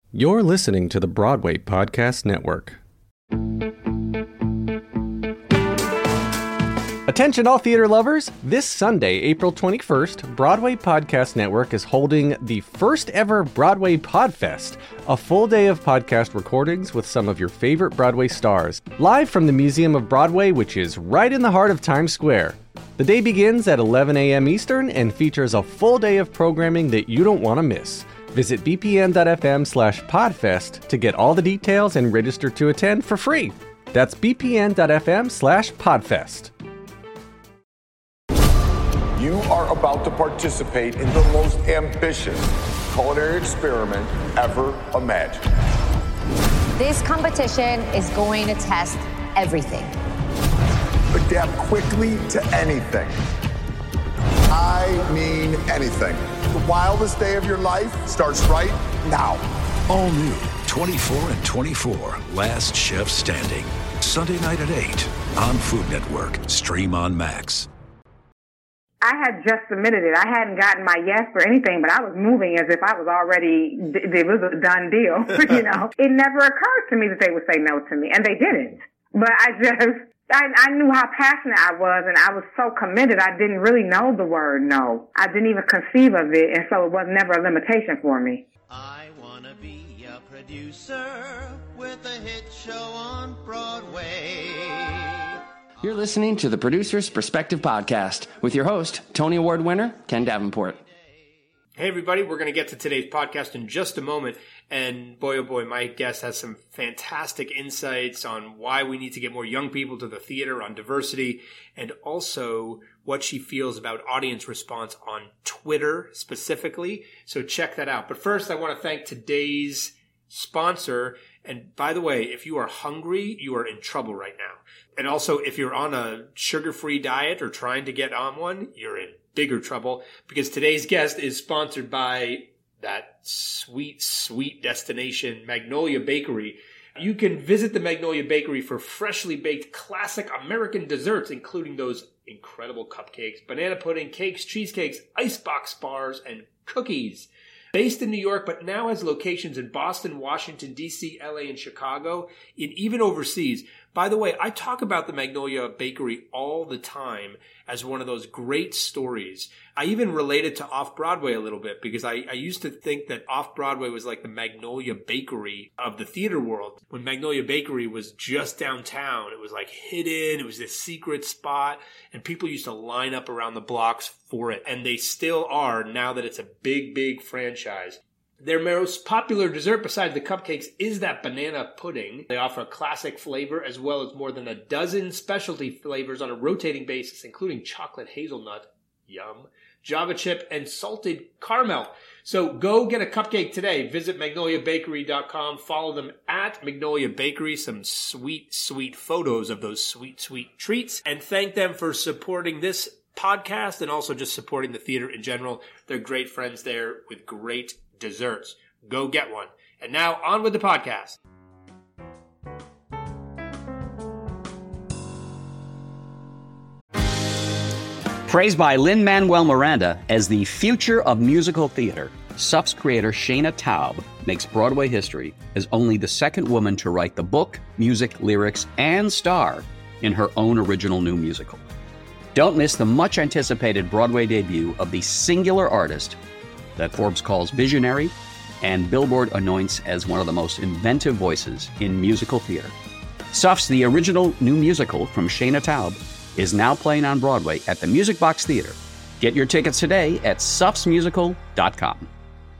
You're listening to the Broadway Podcast Network. Attention all theater lovers! This Sunday, April 21st, Broadway Podcast Network is holding the first ever Broadway Podfest, a full day of podcast recordings with some of your favorite Broadway stars, live from the Museum of Broadway, which is right in the heart of Times Square. The day begins at 11 a.m. Eastern and features a full day of programming that you don't want to miss. Visit bpn.fm/podfest to get all the details and register to attend for free. That's bpn.fm/podfest. You are about to participate in the most ambitious culinary experiment ever imagined. This competition is going to test everything. Adapt quickly to anything. I mean anything. The wildest day of your life starts right now. All new 24 and 24, Last Chef Standing. Sunday night at 8 on Food Network. Stream on Max. I had just submitted it. I hadn't gotten my yes or anything, but I was moving as if I was already, it was a done deal, you know. It never occurred to me that they would say no to me, and they didn't. But I knew how passionate I was, and I was so committed, I didn't really know the word no. I didn't even conceive of it, and so it was never a limitation for me. I want to be a producer with a hit show on Broadway. You're listening to the Producer's Perspective Podcast with your host, Tony Award winner, Ken Davenport. Hey everybody, we're going to get to today's podcast in just a moment, and boy oh boy, my guest has some fantastic insights on why we need to get more young people to the theater, on diversity, and also what she feels about audience response on Twitter specifically, so check that out. But first, I want to thank today's sponsor, and by the way, if you are hungry, you are in trouble right now. And also, if you're on a sugar-free diet or trying to get on one, you're in bigger trouble, because today's guest is sponsored by that sweet, sweet destination, Magnolia Bakery. You can visit the Magnolia Bakery for freshly baked classic American desserts, including those incredible cupcakes, banana pudding, cakes, cheesecakes, icebox bars, and cookies. Based in New York, but now has locations in Boston, Washington, D.C., L.A., and Chicago, and even overseas. By the way, I talk about the Magnolia Bakery all the time as one of those great stories. I even relate it to Off-Broadway a little bit, because I used to think that Off-Broadway was like the Magnolia Bakery of the theater world. When Magnolia Bakery was just downtown, it was like hidden, it was this secret spot, and people used to line up around the blocks for it. And they still are now that it's a big, big franchise. Their most popular dessert besides the cupcakes is that banana pudding. They offer a classic flavor as well as more than a dozen specialty flavors on a rotating basis, including chocolate hazelnut, yum, Java chip, and salted caramel. So go get a cupcake today. Visit magnoliabakery.com. Follow them at Magnolia Bakery. Some sweet, sweet photos of those sweet, sweet treats. And thank them for supporting this podcast and also just supporting the theater in general. They're great friends there with great desserts. Go get one. And now on with the podcast. Praised by Lin-Manuel Miranda as the future of musical theater, SUF's creator Shana Taub makes Broadway history as only the second woman to write the book, music, lyrics, and star in her own original new musical. Don't miss the much-anticipated Broadway debut of the singular artist that Forbes calls visionary and Billboard anoints as one of the most inventive voices in musical theater. SUF's The Original New Musical from Shana Taub is now playing on Broadway at the Music Box Theater. Get your tickets today at sufsmusical.com.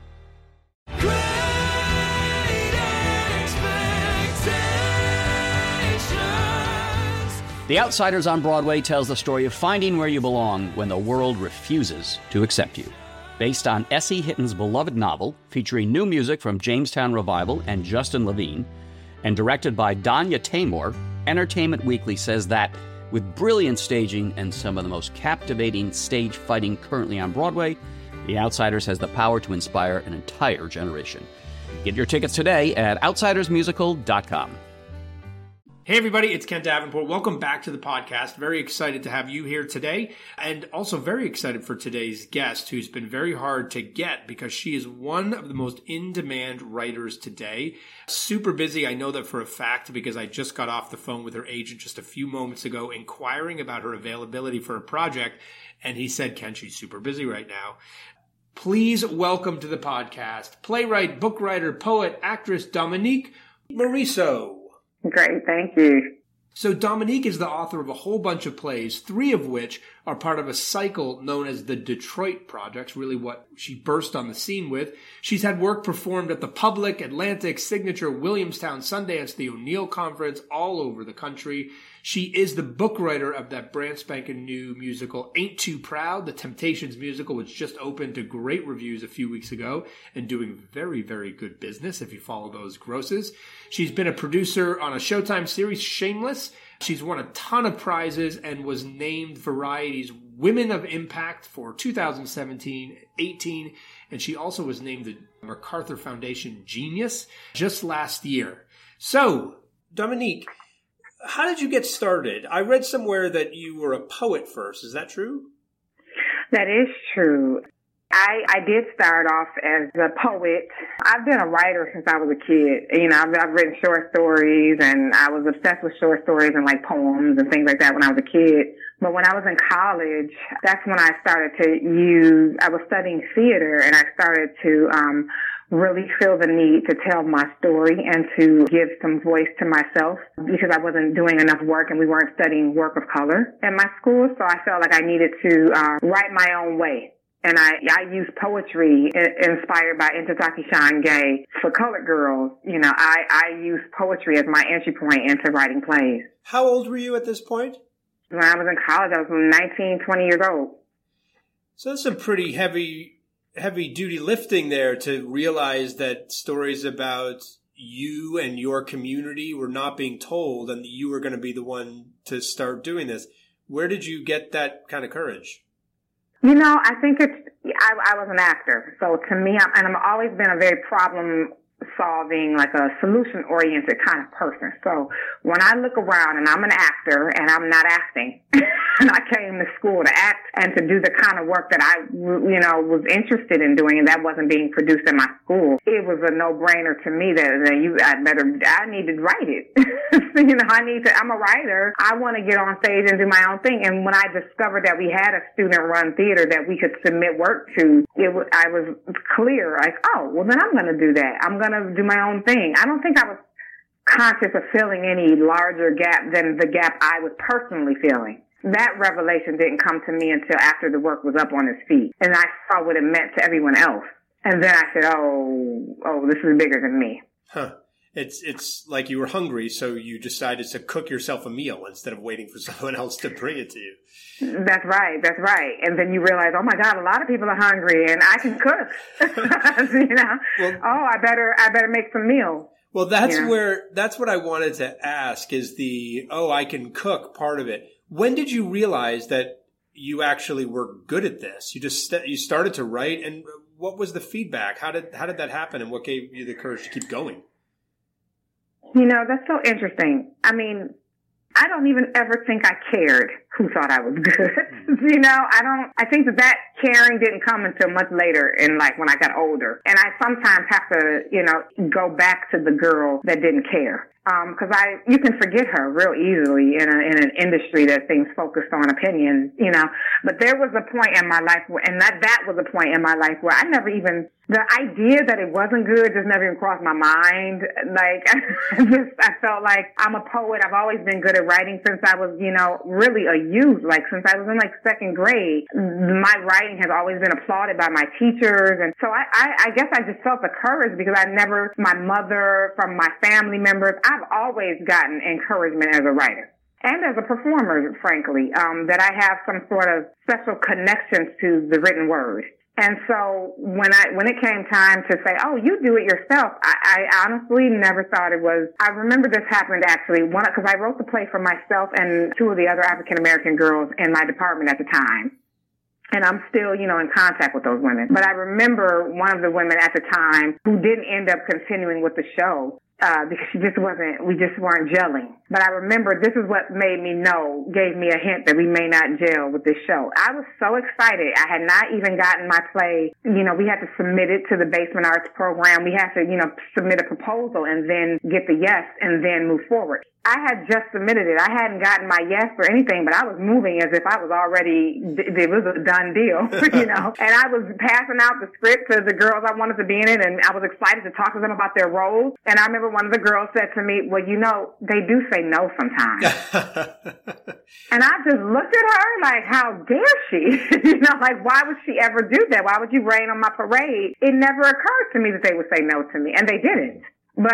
The Outsiders on Broadway tells the story of finding where you belong when the world refuses to accept you. Based on S.E. Hitton's beloved novel, featuring new music from Jamestown Revival and Justin Levine, and directed by Danya Taymor, Entertainment Weekly says that, with brilliant staging and some of the most captivating stage fighting currently on Broadway, The Outsiders has the power to inspire an entire generation. Get your tickets today at outsidersmusical.com. Hey everybody, it's Kent Davenport. Welcome back to the podcast. Very excited to have you here today, and also very excited for today's guest, who's been very hard to get because she is one of the most in-demand writers today. Super busy, I know that for a fact, because I just got off the phone with her agent just a few moments ago inquiring about her availability for a project, and he said, Kent, she's super busy right now. Please welcome to the podcast, playwright, book writer, poet, actress Dominique Morisseau. Great, thank you. So Dominique is the author of a whole bunch of plays, 3 of which are part of a cycle known as the Detroit Project, really what she burst on the scene with. She's had work performed at the Public, Atlantic, Signature, Williamstown, Sundance, the O'Neill Conference, all over the country. She is the book writer of that brand spanking new musical, Ain't Too Proud, the Temptations musical, which just opened to great reviews a few weeks ago and doing very, very good business if you follow those grosses. She's been a producer on a Showtime series, Shameless. She's won a ton of prizes and was named Variety's Women of Impact for 2017-18. And she also was named the MacArthur Foundation Genius just last year. So, Dominique, how did you get started? I read somewhere that you were a poet first. Is that true? That is true. I did start off as a poet. I've been a writer since I was a kid. You know, I've written short stories, and I was obsessed with short stories and like poems and things like that when I was a kid. But when I was in college, that's when I started to I was studying theater, and I started to really feel the need to tell my story and to give some voice to myself because I wasn't doing enough work and we weren't studying work of color in my school. So I felt like I needed to write my own way. And I use poetry inspired by Ntozake Shange for colored girls. You know, I use poetry as my entry point into writing plays. How old were you at this point? When I was in college, I was 19, 20 years old. So that's some pretty heavy duty lifting there to realize that stories about you and your community were not being told and that you were going to be the one to start doing this. Where did you get that kind of courage? You know, I think I was an actor. So to me, I've always been a very problem-solving, like a solution-oriented kind of person. So when I look around and I'm an actor and I'm not acting, and I came to school to act and to do the kind of work that I, you know, was interested in doing, and that wasn't being produced in my school, it was a no-brainer to me that I need to write it. You know, I'm a writer. I want to get on stage and do my own thing. And when I discovered that we had a student-run theater that we could submit work to, I was clear, like, oh, well, then I'm going to do that. I'm going to do my own thing. I don't think I was conscious of filling any larger gap than the gap I was personally feeling. That revelation didn't come to me until after the work was up on its feet. And I saw what it meant to everyone else. And then I said, oh, this is bigger than me. Huh. It's like you were hungry, so you decided to cook yourself a meal instead of waiting for someone else to bring it to you. That's right. And then you realize, oh my God, a lot of people are hungry and I can cook. You know, well, I better make some meals. Well, that's what I wanted to ask is I can cook part of it. When did you realize that you actually were good at this? You started to write, and what was the feedback? How did that happen, and what gave you the courage to keep going? You know, that's so interesting. I mean, I don't even ever think I cared who thought I was good. You know, I think that caring didn't come until much later in life when I got older. And I sometimes have to, you know, go back to the girl that didn't care. Cause you can forget her real easily in an industry that things focused on opinions, you know, but there was a point in my life that was a point in my life where the idea that it wasn't good just never even crossed my mind. Like, I felt like I'm a poet. I've always been good at writing since I was, you know, really a youth. Like, since I was in like second grade, my writing has always been applauded by my teachers. And so I guess I just felt the courage because my mother, from my family members, I've always gotten encouragement as a writer. And as a performer, frankly, that I have some sort of special connections to the written word. And so when it came time to say, oh, you do it yourself, I honestly never thought it was. I remember this happened actually, because I wrote the play for myself and 2 of the other African-American girls in my department at the time. And I'm still, you know, in contact with those women. But I remember one of the women at the time who didn't end up continuing with the show because we just weren't gelling. But I remember this is what gave me a hint that we may not gel with this show. I was so excited. I had not even gotten my play. We had to submit it to the Basement Arts program. We had to, submit a proposal and then get the yes and then move forward. I had just submitted it. I hadn't gotten my yes or anything, but I was moving as if I was already, it was a done deal, and I was passing out the script to the girls I wanted to be in it, and I was excited to talk to them about their roles. And I remember one of the girls said to me, well, they do say no sometimes. And I just looked at her like, how dare she? Why would she ever do that? Why would you rain on my parade? It never occurred to me that they would say no to me, and they didn't. But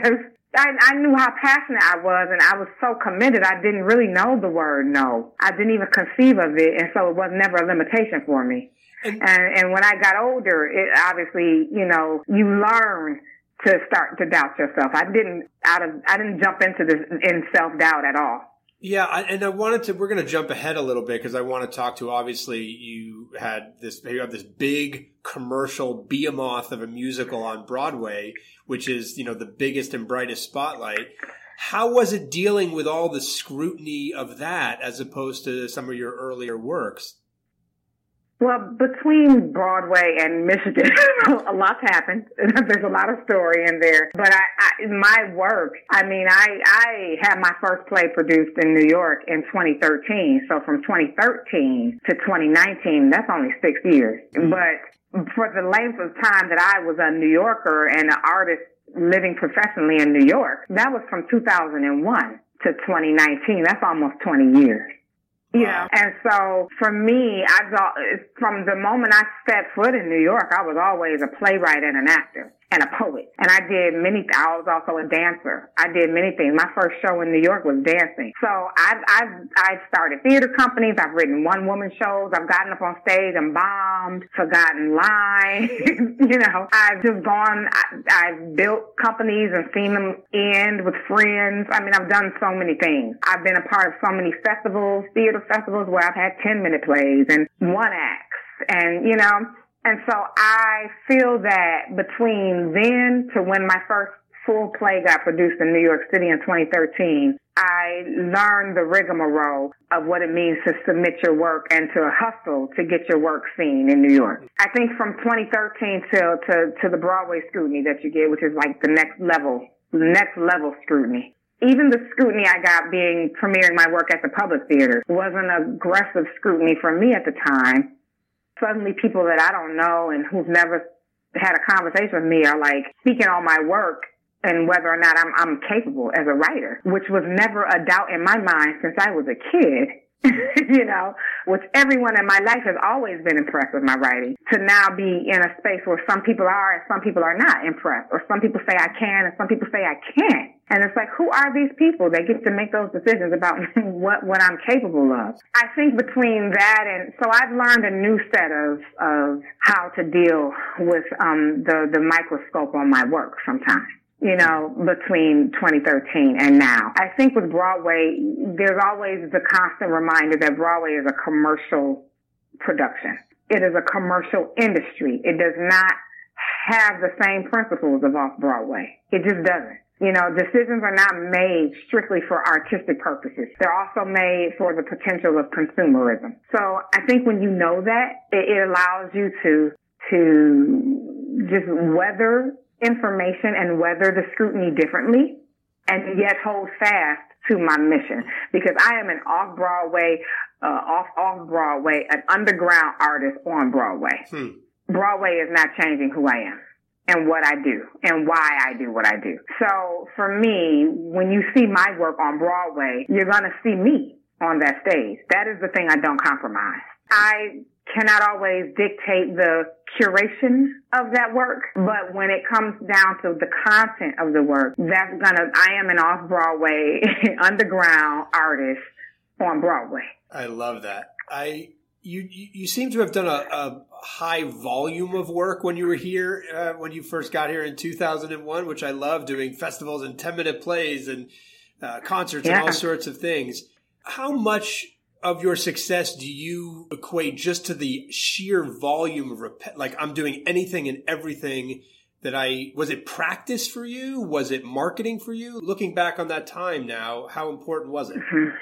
I knew how passionate I was, and I was so committed. I didn't really know the word no. I didn't even conceive of it, and so it was never a limitation for me. And when I got older, it obviously, you learn to start to doubt yourself. I didn't jump into this in self-doubt at all. Yeah, and we're going to jump ahead a little bit because I want to talk to, obviously, you have this big commercial behemoth of a musical on Broadway, which is, the biggest and brightest spotlight. How was it dealing with all the scrutiny of that as opposed to some of your earlier works? Well, between Broadway and Michigan, a lot's happened. There's a lot of story in there. But my work, I had my first play produced in New York in 2013. So from 2013 to 2019, that's only 6 years. But for the length of time that I was a New Yorker and an artist living professionally in New York, that was from 2001 to 2019. That's almost 20 years. Wow. And so for me, from the moment I stepped foot in New York, I was always a playwright and an actor and a poet. And I was also a dancer. I did many things. My first show in New York was dancing. So I've started theater companies. I've written one-woman shows. I've gotten up on stage and bombed, forgotten lines. I've just I've built companies and seen them end with friends. I've done so many things. I've been a part of so many festivals, theater festivals, where I've had 10-minute plays and one acts and so I feel that between then to when my first full play got produced in New York City in 2013, I learned the rigmarole of what it means to submit your work and to hustle to get your work seen in New York. I think from 2013 to the Broadway scrutiny that you get, which is like the next level scrutiny. Even the scrutiny I got premiering my work at the Public Theater wasn't aggressive scrutiny for me at the time. Suddenly people that I don't know and who've never had a conversation with me are like speaking on my work and whether or not I'm capable as a writer, which was never a doubt in my mind since I was a kid. Which everyone in my life has always been impressed with my writing, to now be in a space where some people are and some people are not impressed, or some people say I can and some people say I can't. And it's like, who are these people that get to make those decisions about what I'm capable of? I think between that and, so I've learned a new set of how to deal with the microscope on my work sometimes. Between 2013 and now. I think with Broadway, there's always the constant reminder that Broadway is a commercial production. It is a commercial industry. It does not have the same principles of off-Broadway. It just doesn't. Decisions are not made strictly for artistic purposes. They're also made for the potential of consumerism. So I think when you know that, it allows you to just weather information and weather the scrutiny differently and yet hold fast to my mission, because I am an off-Broadway, an underground artist on Broadway. Broadway is not changing who I am and what I do and why I do what I do. So for me, when you see my work on Broadway, you're going to see me on that stage. That is the thing I don't compromise. I cannot always dictate the curation of that work, but when it comes down to the content of the work, I am an off-Broadway underground artist on Broadway. I love that. You seem to have done a high volume of work when you were here, when you first got here in 2001, which I love, doing festivals and 10-minute plays and concerts and all sorts of things. How much of your success do you equate just to the sheer volume of like I'm doing anything and everything was it practice for you? Was it marketing for you? Looking back on that time now, how important was it?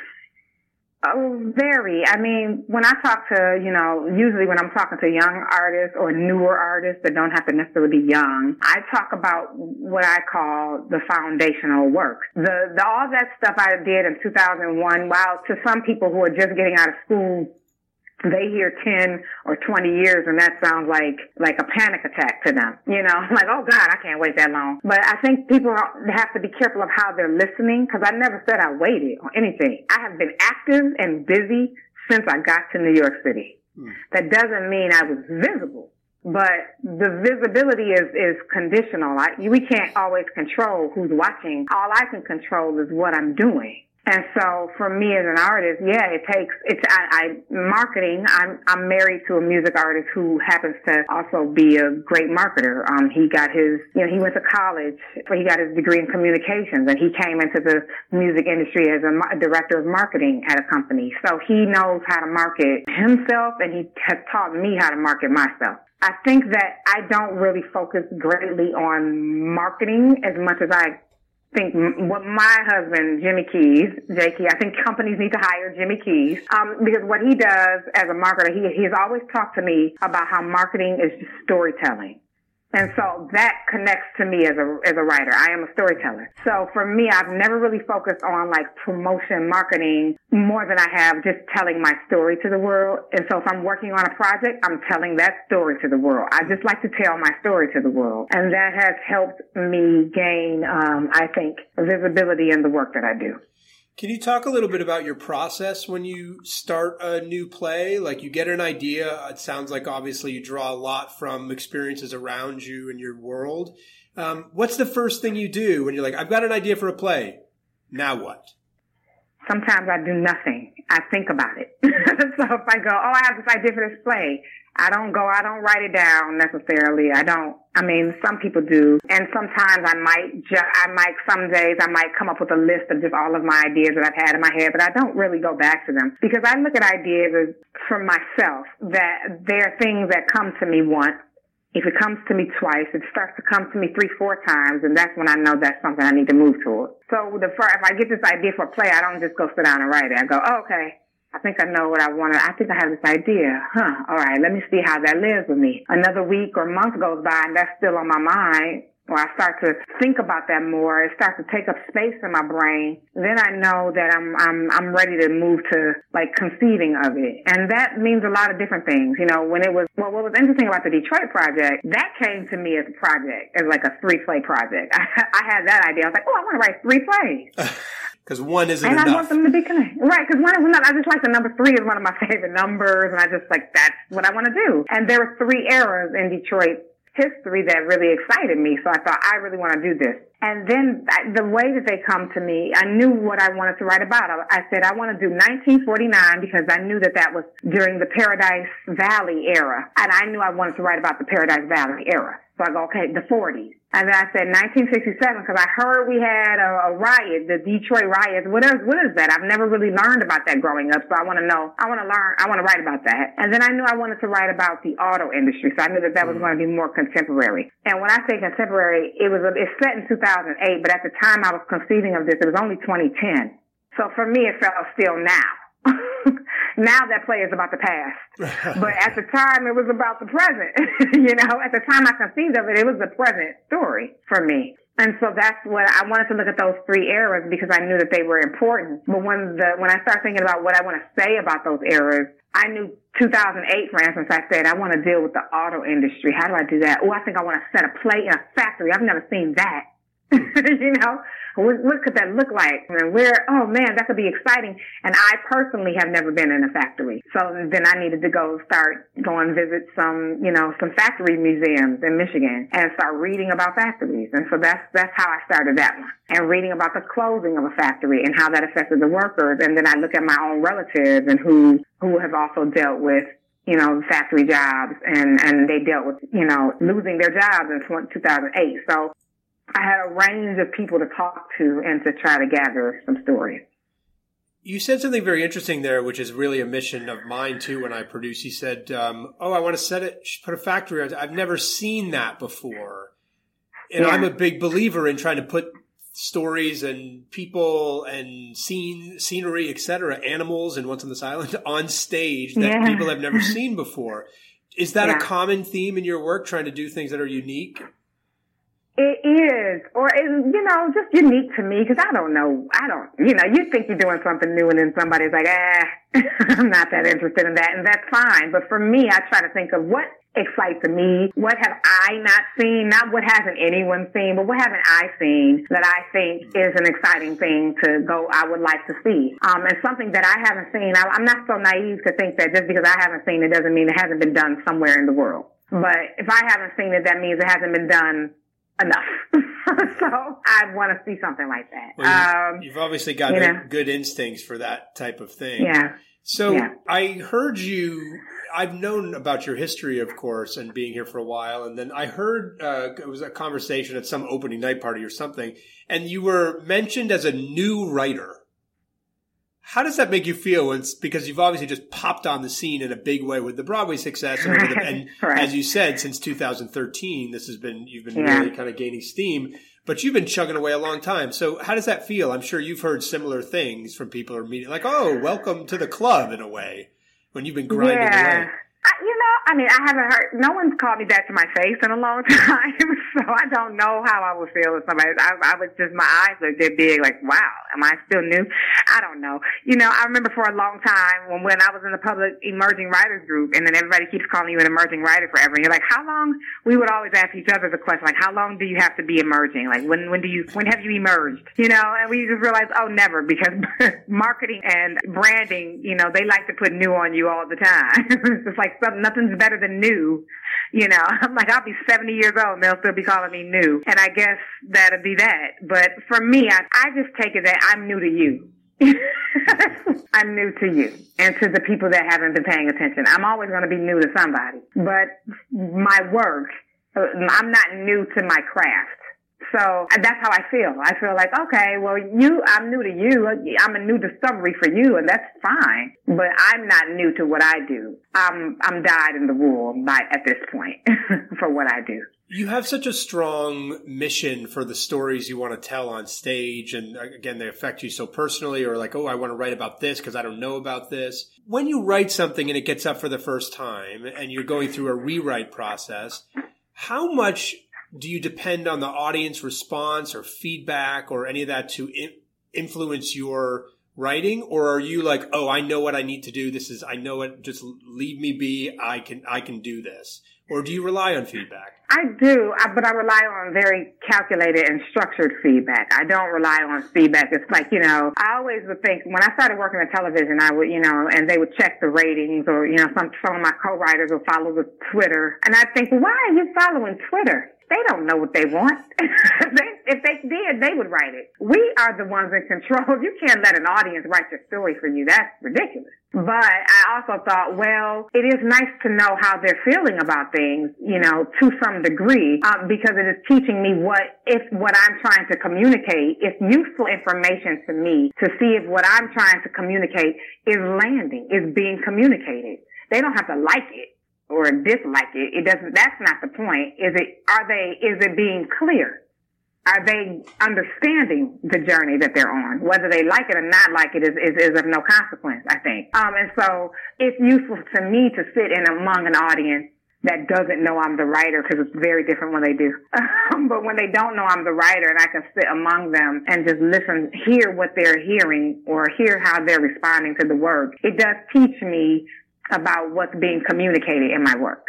Oh, very. I mean, when I talk to, usually when I'm talking to young artists or newer artists that don't have to necessarily be young, I talk about what I call the foundational work. All that stuff I did in 2001, while to some people who are just getting out of school, they hear 10 or 20 years and that sounds like a panic attack to them. Like, oh God, I can't wait that long. But I think people have to be careful of how they're listening, because I never said I waited on anything. I have been active and busy since I got to New York City. That doesn't mean I was visible, but the visibility is conditional. We can't always control who's watching. All I can control is what I'm doing. And so for me as an artist, marketing. I'm married to a music artist who happens to also be a great marketer. He got he went to college, he got his degree in communications, and he came into the music industry as a director of marketing at a company. So he knows how to market himself, and he has taught me how to market myself. I think that I don't really focus greatly on marketing as much as I think what my husband, Jimmy Keys, I think companies need to hire Jimmy Keys, because what he does as a marketer, he's always talked to me about how marketing is just storytelling. And so that connects to me as a writer. I am a storyteller. So for me, I've never really focused on like promotion marketing more than I have just telling my story to the world. And so if I'm working on a project, I'm telling that story to the world. I just like to tell my story to the world. And that has helped me gain, I think, visibility in the work that I do. Can you talk a little bit about your process when you start a new play? Like, you get an idea. It sounds like obviously you draw a lot from experiences around you and your world. What's the first thing you do when you're like, I've got an idea for a play? Now what? Sometimes I do nothing. I think about it. So if I go, I have this idea for this play, I don't write it down necessarily. Some people do. And sometimes some days I might come up with a list of just all of my ideas that I've had in my head, but I don't really go back to them, because I look at ideas as for myself, that there are things that come to me once. If it comes to me twice, it starts to come to me 3-4 times, and that's when I know that's something I need to move toward. So if I get this idea for a play, I don't just go sit down and write it. I go, okay, I think I know what I want to, I think I have this idea. All right, let me see how that lives with me. Another week or month goes by and that's still on my mind, or I start to think about that more. It starts to take up space in my brain. Then I know that I'm ready to move to like conceiving of it. And that means a lot of different things. What was interesting about the Detroit project, that came to me as a project, as like a 3-play project. I had that idea. I was like, I want to write 3 plays. Because one isn't enough. And I want them to be connected. Right, because one is enough. I just like the number 3 is one of my favorite numbers, and I just like, that's what I want to do. And there were 3 eras in Detroit history that really excited me, so I thought, I really want to do this. And then the way that they come to me, I knew what I wanted to write about. I said, I want to do 1949 because I knew that was during the Paradise Valley era. And I knew I wanted to write about the Paradise Valley era. So I go, okay, the 40s. And then I said 1967 because I heard we had a riot, the Detroit riots. What is that? I've never really learned about that growing up. So I want to know. I want to learn. I want to write about that. And then I knew I wanted to write about the auto industry. So I knew that was going to be more contemporary. And when I say contemporary, it's set in 2008, but at the time I was conceiving of this, it was only 2010. So for me, it felt still now. Now that play is about the past. But at the time, it was about the present. At the time I conceived of it, it was the present story for me. And so that's what I wanted to look at, those 3 eras, because I knew that they were important. But when I started thinking about what I want to say about those eras, I knew 2008, for instance, I said, I want to deal with the auto industry. How do I do that? I think I want to set a play in a factory. I've never seen that. What could that look like? And that could be exciting. And I personally have never been in a factory. So then I needed to go visit some factory museums in Michigan and start reading about factories. And so that's how I started that one. And reading about the closing of a factory and how that affected the workers. And then I look at my own relatives and who have also dealt with factory jobs and they dealt with, losing their jobs in 2008. So I had a range of people to talk to and to try to gather some stories. You said something very interesting there, which is really a mission of mine too. When I produce, you said, I want to put a factory. I've never seen that before. And I'm a big believer in trying to put stories and people and scenery, etc., animals and Once on this Island on stage that people have never seen before. Is that a common theme in your work, trying to do things that are unique? It is, or just unique to me, because I don't know. You think you're doing something new, and then somebody's like, I'm not that interested in that, and that's fine. But for me, I try to think of what excites me, what have I not seen, not what hasn't anyone seen, but what haven't I seen that I think is an exciting thing to go, I would like to see. And something that I haven't seen, I'm not so naive to think that just because I haven't seen it doesn't mean it hasn't been done somewhere in the world. But if I haven't seen it, that means it hasn't been done enough. So I want to see something like that. Well, you've obviously got good instincts for that type of thing. Yeah. So I heard I've known about your history, of course, and being here for a while. And then I heard it was a conversation at some opening night party or something, and you were mentioned as a new writer. How does that make you feel? Because you've obviously just popped on the scene in a big way with the Broadway success, and as you said, since 2013, you've been really kind of gaining steam. But you've been chugging away a long time. So how does that feel? I'm sure you've heard similar things from people who are meeting, like, "Oh, welcome to the club," in a way, when you've been grinding away. I haven't heard, no one's called me that to my face in a long time, so I don't know how I would feel if somebody, I was just, my eyes looked that big, like, wow, am I still new? I don't know. I remember for a long time when I was in the public emerging writers group, and then everybody keeps calling you an emerging writer forever, and you're like, how long? We would always ask each other the question, like, how long do you have to be emerging? Like, when have you emerged? And we just realized, oh, never, because marketing and branding, they like to put new on you all the time. It's like nothing's better than new. I'm like, I'll be 70 years old and they'll still be calling me new. And I guess that'll be that. But for me, I just take it that I'm new to you. I'm new to you and to the people that haven't been paying attention. I'm always going to be new to somebody. But my work, I'm not new to my craft. So that's how I feel. I feel like, okay, well, I'm new to you. I'm a new discovery for you, and that's fine. But I'm not new to what I do. I'm dyed in the wool at this point for what I do. You have such a strong mission for the stories you want to tell on stage. And again, they affect you so personally, or like, oh, I want to write about this because I don't know about this. When you write something and it gets up for the first time and you're going through a rewrite process, how much do you depend on the audience response or feedback or any of that to influence your writing? Or are you like, oh, I know what I need to do. I know it. Just leave me be. I can do this. Or do you rely on feedback? I do, but I rely on very calculated and structured feedback. I don't rely on feedback. It's like, I always would think, when I started working on television, I would, and they would check the ratings, or, some of my co-writers would follow the Twitter. And I'd think, why are you following Twitter? They don't know what they want. If they did, they would write it. We are the ones in control. You can't let an audience write your story for you. That's ridiculous. But I also thought, well, it is nice to know how they're feeling about things, to some degree, because it is teaching me what I'm trying to communicate is useful information to me to see if what I'm trying to communicate is landing, is being communicated. They don't have to like it or dislike it. It doesn't, that's not the point. Is it being clear? Are they understanding the journey that they're on? Whether they like it or not like it is of no consequence, I think. And so it's useful to me to sit in among an audience that doesn't know I'm the writer, because it's very different when they do. But when they don't know I'm the writer, and I can sit among them and just listen, hear what they're hearing, or hear how they're responding to the work, it does teach me about what's being communicated in my work.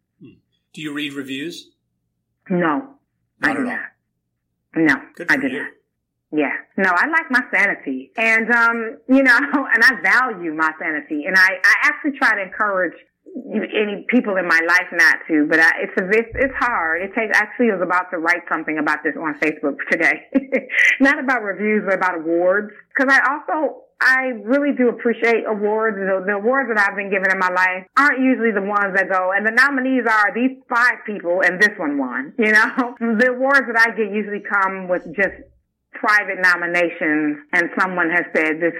Do you read reviews? No, I do not. No, I do not. Yeah. No, I like my sanity. And, and I value my sanity. And I actually try to encourage any people in my life not to, but it's hard. I was about to write something about this on Facebook today. Not about reviews, but about awards. Because I really do appreciate awards. The awards that I've been given in my life aren't usually the ones that go, and the nominees are these 5 people and this one won. The awards that I get usually come with just private nominations, and someone has said this,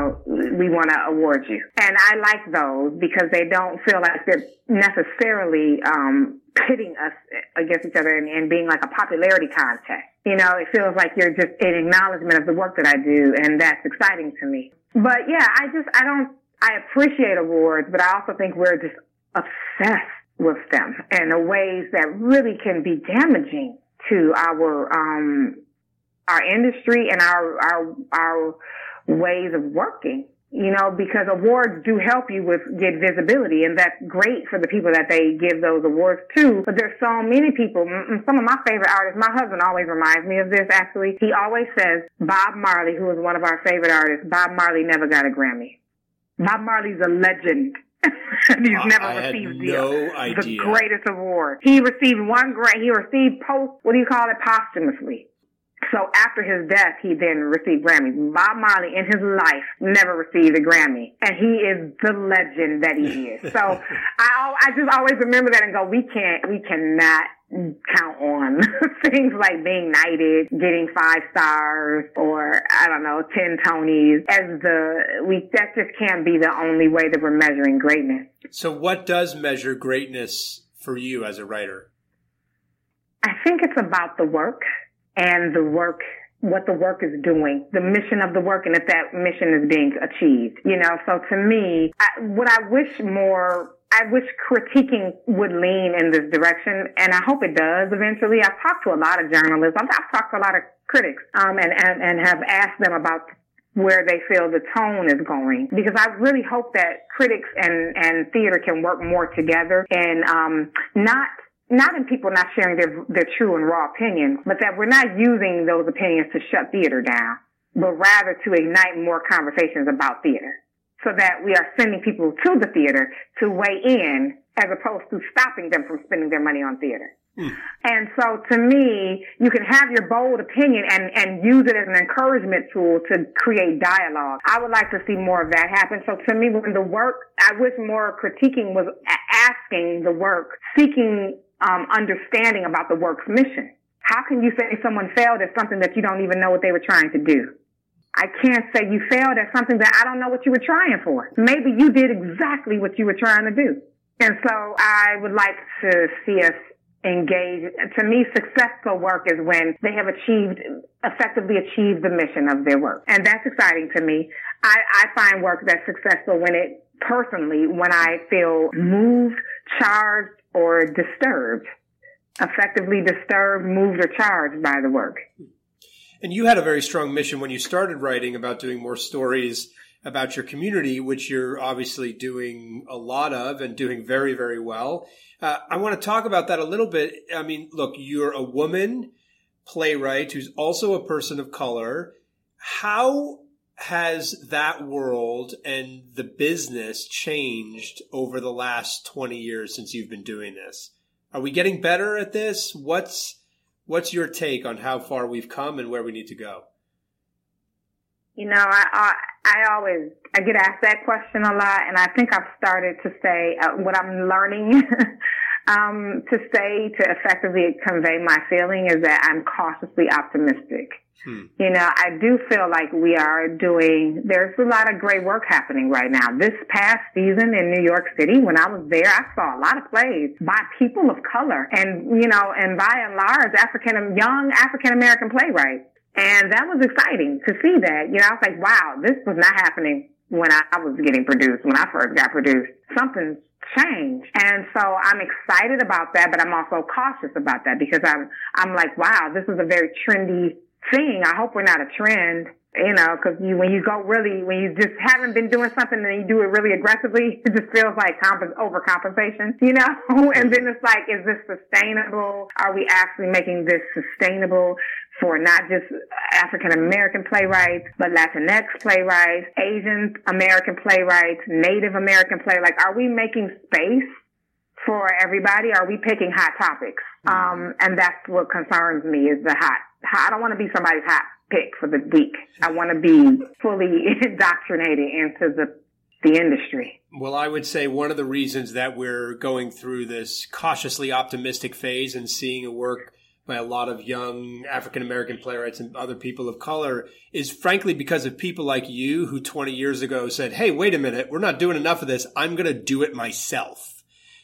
we want to award you. And I like those because they don't feel like they're necessarily pitting us against each other and being like a popularity contest. You know, it feels like you're just an acknowledgement of the work that I do, and that's exciting to me. But yeah, I appreciate awards, but I also think we're just obsessed with them in ways that really can be damaging to our industry and our ways of working. You know, because awards do help you get visibility, and that's great for the people that they give those awards to. But there's so many people, some of my favorite artists, my husband always reminds me of this, actually. He always says, Bob Marley, who is one of our favorite artists, Bob Marley never got a Grammy. Bob Marley's a legend. He's never received the greatest award. He received posthumously. So after his death, he then received Grammys. Bob Marley in his life never received a Grammy, and he is the legend that he is. So I just always remember that and go, we cannot count on things like being knighted, getting 5 stars, or 10 Tonys that just can't be the only way that we're measuring greatness. So what does measure greatness for you as a writer? I think it's about the work. And what the work is doing, the mission of the work, and if that mission is being achieved. You know, so to me, I wish critiquing would lean in this direction, and I hope it does eventually. I've talked to a lot of journalists. I've talked to a lot of critics, and have asked them about where they feel the tone is going, because I really hope that critics and theater can work more together, and not in people not sharing their true and raw opinions, but that we're not using those opinions to shut theater down, but rather to ignite more conversations about theater, so that we are sending people to the theater to weigh in as opposed to stopping them from spending their money on theater. And so to me, you can have your bold opinion and use it as an encouragement tool to create dialogue. I would like to see more of that happen. So to me, when the work, I wish more critiquing was asking the work, seeking understanding about the work's mission. How can you say someone failed at something that you don't even know what they were trying to do? I can't say you failed at something that I don't know what you were trying for. Maybe you did exactly what you were trying to do. And so I would like to see us engage. To me, successful work is when they have effectively achieved the mission of their work. And that's exciting to me. I find work that's successful when I feel moved, charged, or disturbed. Effectively disturbed, moved, or charged by the work. And you had a very strong mission when you started writing about doing more stories about your community, which you're obviously doing a lot of and doing very, very well. I want to talk about that a little bit. I mean, look, you're a woman playwright who's also a person of color. How has that world and the business changed over the last 20 years since you've been doing this? Are we getting better at this? What's your take on how far we've come and where we need to go? You know, I get asked that question a lot, and I think I've started to say what I'm learning to say to effectively convey my feeling is that I'm cautiously optimistic. You know, I do feel like there's a lot of great work happening right now. This past season in New York City, when I was there, I saw a lot of plays by people of color and, you know, and by and large, young African-American playwrights. And that was exciting to see that. You know, I was like, wow, this was not happening when I was getting produced, when I first got produced. Something's changed. And so I'm excited about that, but I'm also cautious about that because I'm like, wow, this is a very trendy thing. I hope we're not a trend, you know, because when you just haven't been doing something and you do it really aggressively, it just feels like overcompensation, you know? And then it's like, is this sustainable? Are we actually making this sustainable for not just African American playwrights, but Latinx playwrights, Asian American playwrights, Native American playwrights? Like, are we making space for everybody? Are we picking hot topics? And that's what concerns me is I don't want to be somebody's hot pick for the week. I want to be fully indoctrinated into the industry. Well, I would say one of the reasons that we're going through this cautiously optimistic phase and seeing a work by a lot of young African-American playwrights and other people of color is frankly because of people like you who 20 years ago said, hey, wait a minute, we're not doing enough of this. I'm going to do it myself.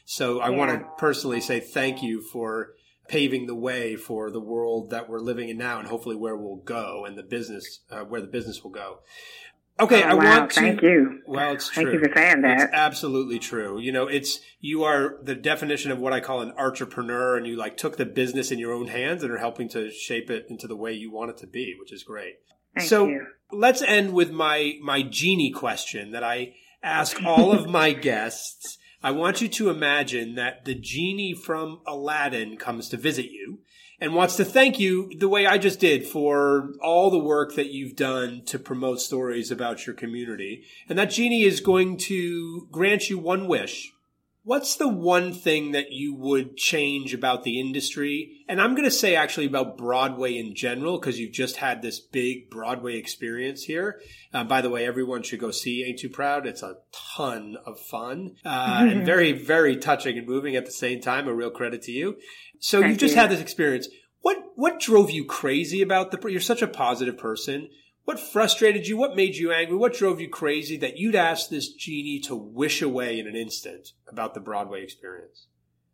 So I want to personally say thank you for paving the way for the world that we're living in now, and hopefully where we'll go, and the business where the business will go. Okay, I want to. Thank you. Well, it's true. Thank you for saying that. It's absolutely true. You are the definition of what I call an entrepreneur, and you took the business in your own hands and are helping to shape it into the way you want it to be, which is great. Thank you. Let's end with my genie question that I ask all of my guests. I want you to imagine that the genie from Aladdin comes to visit you and wants to thank you the way I just did for all the work that you've done to promote stories about your community. And that genie is going to grant you one wish. What's the one thing that you would change about the industry? And I'm going to say actually about Broadway in general, because you've just had this big Broadway experience here. By the way, everyone should go see Ain't Too Proud. It's a ton of fun and very, very touching and moving at the same time. A real credit to you. So you've just had this experience. What drove you crazy about you're such a positive person. What frustrated you? What made you angry? What drove you crazy that you'd ask this genie to wish away in an instant about the Broadway experience?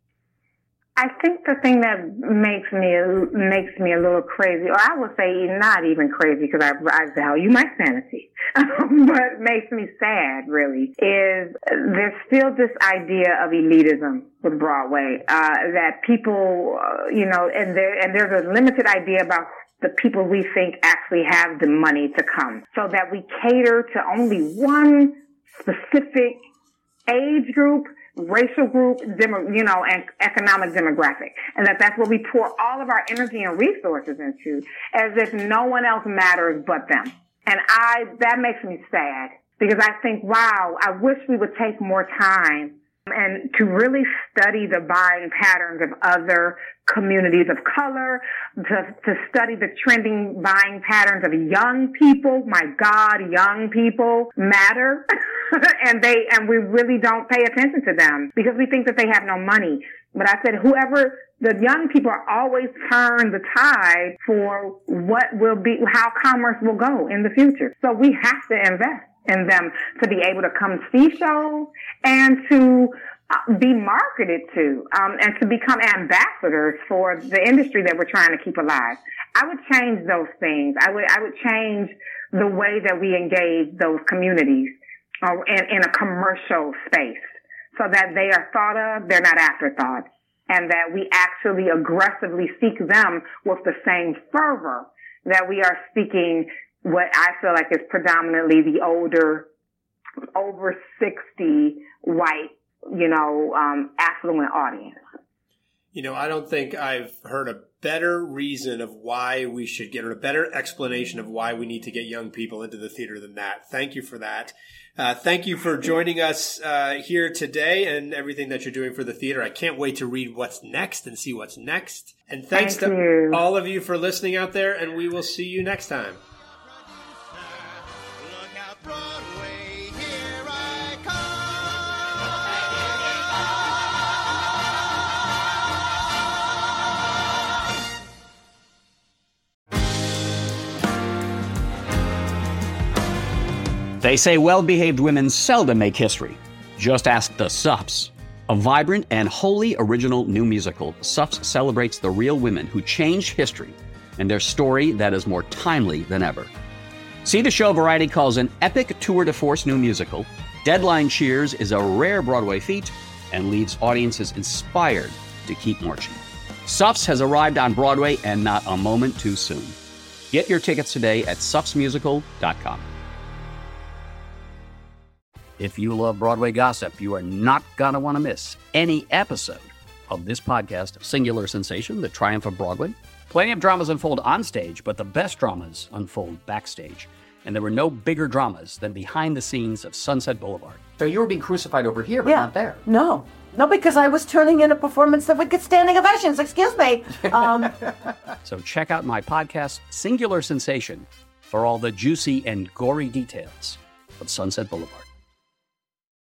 I think the thing that makes me a little crazy, or I would say not even crazy because I value my sanity, but makes me sad really, is there's still this idea of elitism with Broadway, that people, and there's a limited idea about the people we think actually have the money to come, so that we cater to only one specific age group, racial group, and economic demographic. And that's what we pour all of our energy and resources into, as if no one else matters but them. And that makes me sad, because I think, wow, I wish we would take more time and to really study the buying patterns of other communities of color, to study the trending buying patterns of young people. My God, young people matter. and we really don't pay attention to them because we think that they have no money. But I said, the young people are always turn the tide for how commerce will go in the future. So we have to invest in them to be able to come see shows and to be marketed to, and to become ambassadors for the industry that we're trying to keep alive. I would change those things. I would change the way that we engage those communities in a commercial space, so that they are thought of, they're not afterthoughts, and that we actually aggressively seek them with the same fervor that we are seeking what I feel like is predominantly the older, over 60 white, affluent audience. I don't think I've heard a better reason of why we should get, or a better explanation of why we need to get young people into the theater than that. Thank you for that. Thank you for joining us here today and everything that you're doing for the theater. I can't wait to read what's next and see what's next. And thanks to all of you for listening out there, and we will see you next time. They say well-behaved women seldom make history. Just ask the Sups. A vibrant and wholly original new musical, Sups celebrates the real women who changed history and their story that is more timely than ever. See the show Variety calls an epic tour de force new musical. Deadline cheers is a rare Broadway feat and leaves audiences inspired to keep marching. Sups has arrived on Broadway, and not a moment too soon. Get your tickets today at supsmusical.com. If you love Broadway gossip, you are not going to want to miss any episode of this podcast, Singular Sensation, The Triumph of Broadway. Plenty of dramas unfold on stage, but the best dramas unfold backstage. And there were no bigger dramas than behind the scenes of Sunset Boulevard. So you were being crucified over here, but not there. No, because I was turning in a performance that would get standing ovations. Excuse me. So check out my podcast, Singular Sensation, for all the juicy and gory details of Sunset Boulevard.